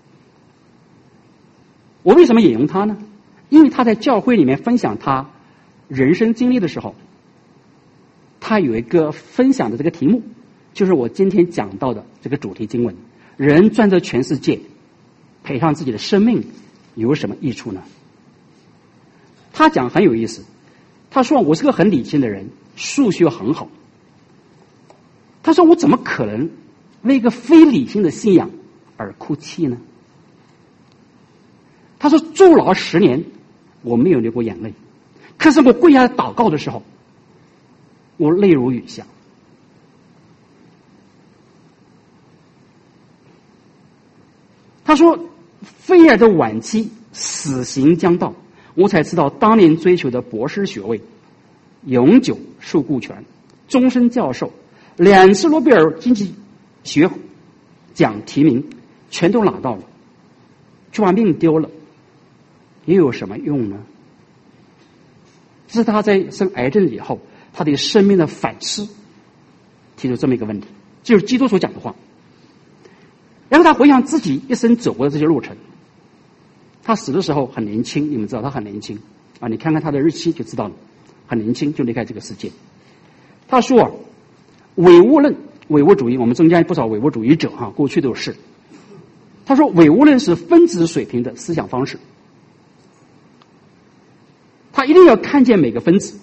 我为什么引用他呢？因为他在教会里面分享他人生经历的时候，他有一个分享的这个题目，就是我今天讲到的这个主题经文：人赚得全世界，赔上自己的生命，有什么益处呢？他讲很有意思，他说我是个很理性的人，数学很好。他说我怎么可能为一个非理性的信仰而哭泣呢？他说坐牢10年，我没有流过眼泪，可是我跪下来祷告的时候，我泪如雨下。他说肺癌的晚期，死刑将到，我才知道当年追求的博士学位，永久受雇权，终身教授，2次诺贝尔经济学奖提名全都拿到了，却把命丢了，又有什么用呢？这是他在生癌症以后他对生命的反思提出这么一个问题，就是基督所讲的话。然后他回想自己一生走过的这些路程，他死的时候很年轻，你们知道他很年轻啊，你看看他的日期就知道了，很年轻就离开这个世界。他说唯物论、唯物主义，我们中间不少唯物主义者哈，过去都是。他说唯物论是分子水平的思想方式，他一定要看见每个分子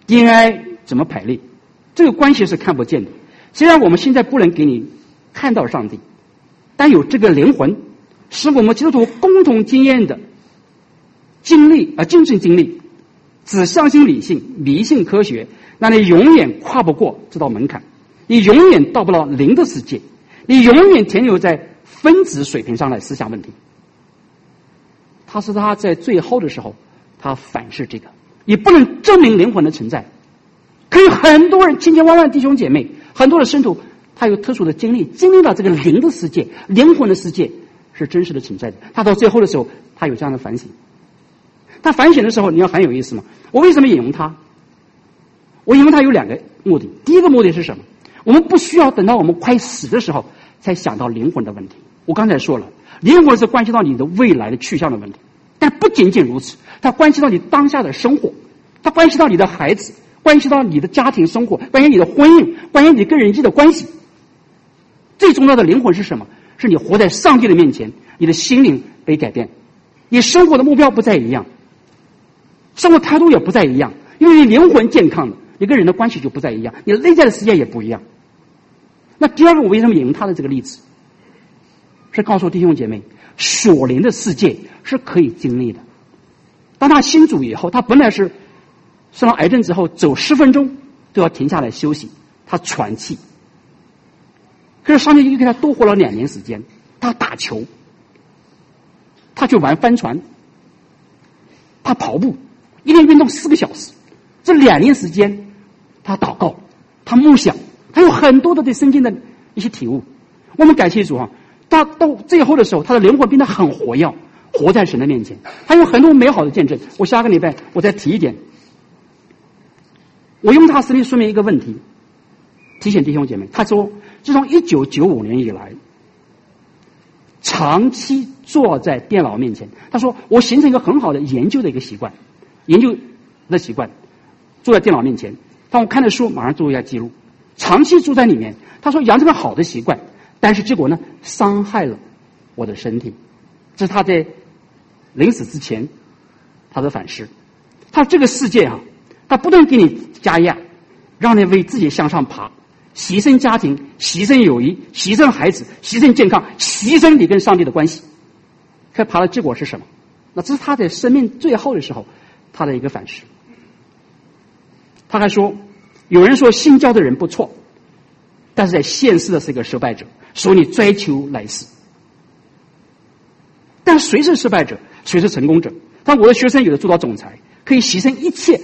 DNA 怎么排列，这个关系是看不见的。虽然我们现在不能给你看到上帝，但有这个灵魂，是我们基督徒共同经验的经历精神经历。只相信理性、迷信科学，那你永远跨不过这道门槛，你永远到不了灵的世界，你永远停留在分子水平上来思想问题。他是他在最后的时候，他反思这个，你不能证明灵魂的存在。可以很多人千千万万弟兄姐妹，很多的圣徒，他有特殊的经历，经历了这个灵的世界、灵魂的世界是真实的存在的。他到最后的时候，他有这样的反省。他反省的时候，你要很有意思嘛。我为什么引用他？我引用他有2个目的。第一个目的是什么？我们不需要等到我们快死的时候才想到灵魂的问题。我刚才说了，灵魂是关系到你的未来的去向的问题，但不仅仅如此，它关系到你当下的生活，它关系到你的孩子，关系到你的家庭生活，关系你的婚姻，关系你跟人际的关系。最重要的灵魂是什么？是你活在上帝的面前，你的心灵被改变，你生活的目标不再一样，生活态度也不再一样，因为你灵魂健康了，你跟人的关系就不再一样，你内在的世界也不一样。那第二个，我为什么引用他的这个例子？是告诉弟兄姐妹，属灵的世界是可以经历的。当他信主以后，他本来是生了癌症之后走10分钟都要停下来休息，他喘气。可是上帝又给他多活了2年时间，他打球，他去玩帆船，他跑步，一天运动4个小时。这2年时间，他祷告，他默想，他有很多的对圣经的一些体悟。我们感谢主啊！他到最后的时候，他的灵魂变得很活跃，活在神的面前，他有很多美好的见证。我下个礼拜我再提一点。我用他实例说明一个问题，提醒弟兄姐妹。他说，自从1995年以来，长期坐在电脑面前，他说我形成一个很好的研究的一个习惯，研究的习惯，坐在电脑面前，当我看的书马上做一下记录，长期坐在里面。他说养成个好的习惯，但是结果呢，伤害了我的身体。这是他在临死之前他的反思。他说这个世界啊，他不断给你加压，让你为自己向上爬， 牺牲家庭，牺牲友谊，牺牲孩子，牺牲健康，牺牲你跟上帝的关系。可爬的结果是什么？那这是他在生命最后的时候他的一个反思。他还说，有人说信教的人不错，但是在现世的是一个失败者，说你追求来世。但谁是失败者，谁是成功者？但我的学生有的做到总裁，可以牺牲一切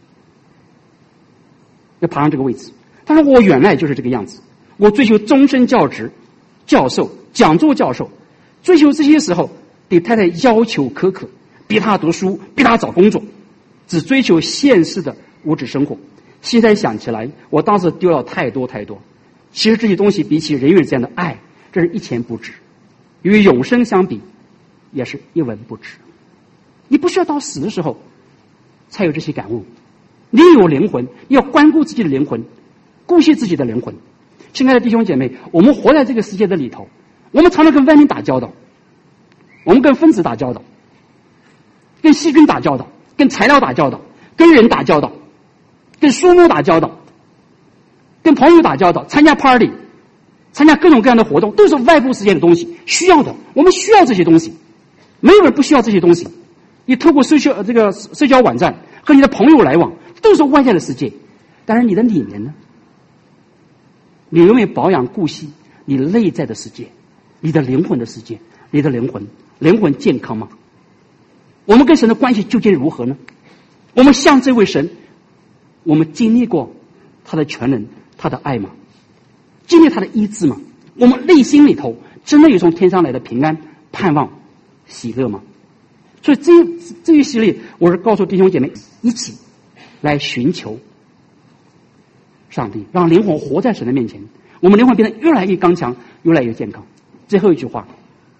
要爬上这个位置。但是我原来就是这个样子，我追求终身教职，教授、讲座教授，追求这些时候对太太要求苛刻，逼她读书，逼她找工作，只追求现世的物质生活。现在想起来，我当时丢了太多太多。其实这些东西比起人与人之间的爱，这是一钱不值，与永生相比，也是一文不值。你不需要到死的时候才有这些感悟。你有灵魂，你要关顾自己的灵魂，顾惜自己的灵魂。亲爱的弟兄姐妹，我们活在这个世界的里头，我们常常跟外面打交道，我们跟分子打交道，跟细菌打交道，跟材料打交道，跟人打交道，跟树木打交道，跟朋友打交道，参加 party， 参加各种各样的活动，都是外部世界的东西，需要的。我们需要这些东西，没有人不需要这些东西。你透过社交网站和你的朋友来往，都是外在的世界。但是你的里面呢？你有没有保养顾惜你内在的世界，你的灵魂的世界？你的灵魂健康吗？我们跟神的关系究竟如何呢？我们向这位神，我们经历过他的全能，他的爱吗？经历他的医治吗？我们内心里头真的有从天上来的平安、盼望、喜乐吗？所以这一系列，我是告诉弟兄姐妹，一起来寻求上帝，让灵魂活在神的面前，我们灵魂变得越来越刚强，越来越健康。最后一句话，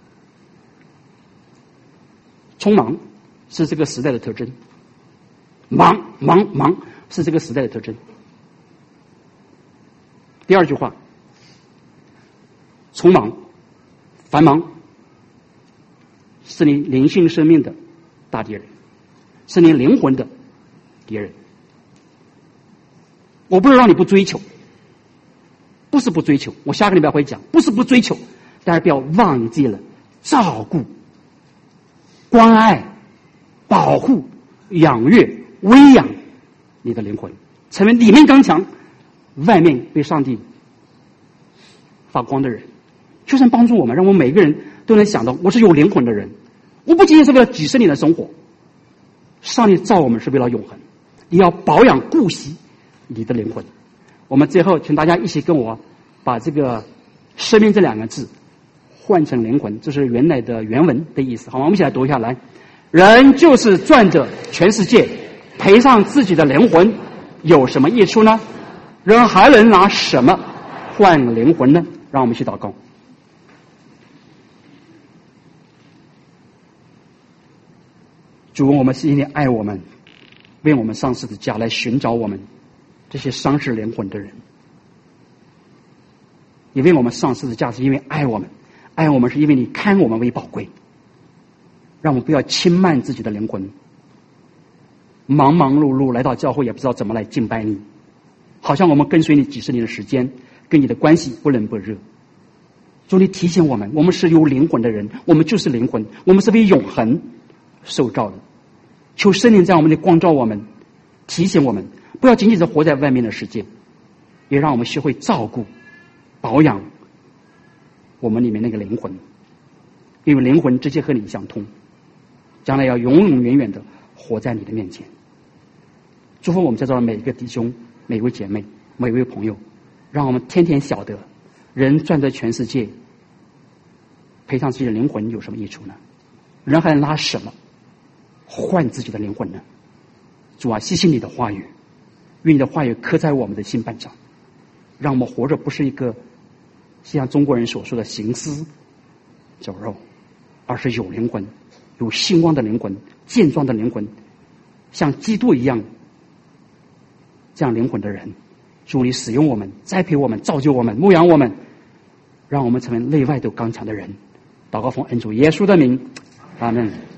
匆忙是这个时代的特征，忙是这个时代的特征。第二句话，匆忙、繁忙是你灵性生命的大敌人，是你灵魂的敌人。我不是让你不追求，不是不追求，我下个礼拜会讲，不是不追求，但是不要忘记了照顾、关爱、保护、养育、喂养你的灵魂，成为里面刚强，外面被上帝发光的人。求神帮助我们，让我们每个人都能想到，我是有灵魂的人。我不仅仅是为了几十年的生活，上帝造我们是为了永恒。你要保养顾惜你的灵魂。我们最后请大家一起跟我把这个生命这两个字换成灵魂，这是原来的原文的意思，好吗？我们一起来读一下来。人就是赚着全世界，赔上自己的灵魂，有什么益处呢？人还能拿什么换灵魂呢？让我们一起祷告。主，我们谢谢你爱我们，为我们上十字架来寻找我们这些丧失灵魂的人。你为我们上十字架是因为爱我们，爱我们是因为你看我们为宝贵，让我们不要轻慢自己的灵魂。忙忙碌碌来到教会，也不知道怎么来敬拜你，好像我们跟随你几十年的时间，跟你的关系不冷不热。主，你提醒我们，我们是有灵魂的人，我们就是灵魂，我们是为永恒受造的。求圣灵在我们里光照我们，提醒我们不要仅仅是活在外面的世界，也让我们学会照顾、保养我们里面那个灵魂，因为灵魂直接和你相通，将来要永永远远的活在你的面前。祝福我们在座的每一个弟兄、每一位姐妹、每一位朋友，让我们天天晓得，人赚得全世界，赔上自己的灵魂有什么益处呢？人还能拿什么换自己的灵魂呢？主啊，谢谢你的话语，愿你的话语刻在我们的心板上，让我们活着不是一个像中国人所说的行尸走肉，而是有灵魂、有兴旺的灵魂、健壮的灵魂，像基督一样这样灵魂的人。主，你使用我们，栽培我们，造就我们，牧养我们，让我们成为内外都刚强的人。祷告奉恩主耶稣的名，阿们。